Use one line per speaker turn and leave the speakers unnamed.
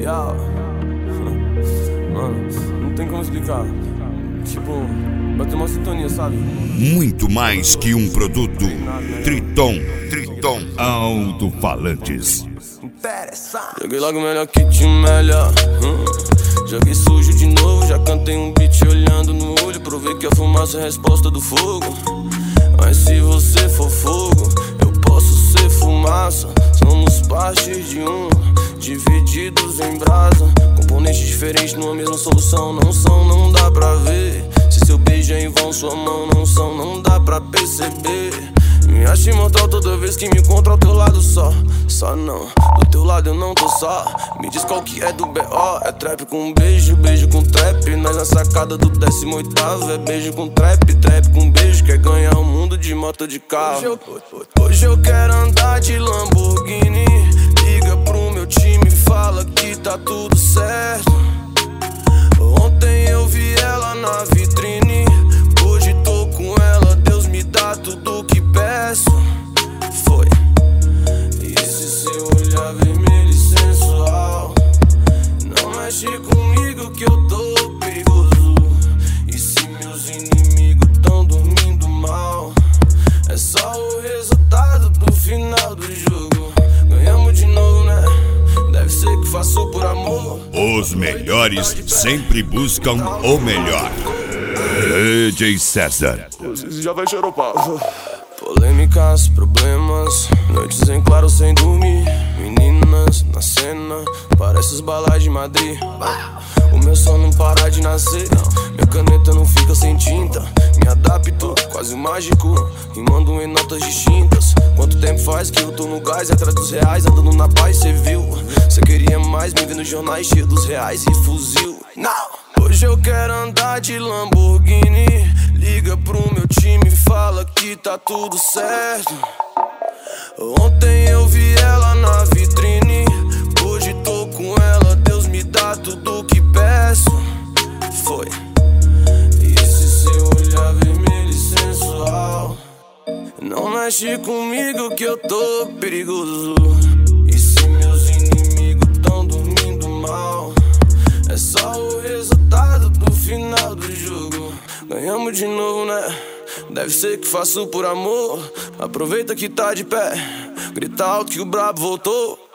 Yeah. Mano, não tem como explicar. Tipo, bateu uma sintonia, sabe?
Muito mais que um produto. Triton Alto-Falantes.
Joguei logo melhor que te melhor. Joguei sujo de novo, já cantei um beat olhando no olho. Provei que a fumaça é a resposta do fogo. Mas se você for fogo, eu posso ser fumaça. Somos partes de um, divididos em brasa. Componentes diferentes numa mesma solução. Não são, não dá pra ver. Se seu beijo é em vão, sua mão não são, não dá pra perceber. Me acho imortal toda vez que me encontro ao teu lado só. Só não, do teu lado eu não tô só. Me diz qual que é do B.O. É trap com beijo, beijo com trap. Nós na sacada do 18º. É beijo com trap, trap com beijo. Quer ganhar o mundo de moto de carro. Hoje eu quero andar de Lamborghini. Liga pro meu time, fala que tá tudo certo. Ontem eu vi ela na vitrine, hoje tô com ela. Deus me dá tudo que peço. Foi. E esse seu olhar vermelho e sensual, não mexe comigo que eu tô perigoso. E se meus inimigos tão dormindo mal, é só o resultado do final do jogo. Ganhamos de novo, né? Deve ser que faço por amor.
Os melhores sempre buscam o melhor. DJ César.
Já vai xeropar. Polêmicas, problemas, noites em claro sem dormir. Meninas na cena, parece os balais de Madrid. O meu som não para de nascer, minha caneta não fica sem tinta. Me adapto, quase mágico, rimando em notas distintas. Quanto tempo faz que eu tô no gás, atrás dos reais, andando na paz, cê viu? Cê queria mais, me vê nos jornais cheio dos reais e fuzil. Não! Hoje eu quero andar de Lamborghini. Liga pro meu time, fala que tá tudo certo. Ontem eu vi ela na vitrine, hoje tô com ela. Deus me dá tudo que peço. Foi. E esse seu olhar vermelho e sensual, não mexe comigo que eu tô perigoso. E se meus inimigos tão dormindo mal, é só o resultado do final do jogo. Ganhamos de novo, né? Deve ser que faço por amor. Aproveita que tá de pé, grita alto que o brabo voltou.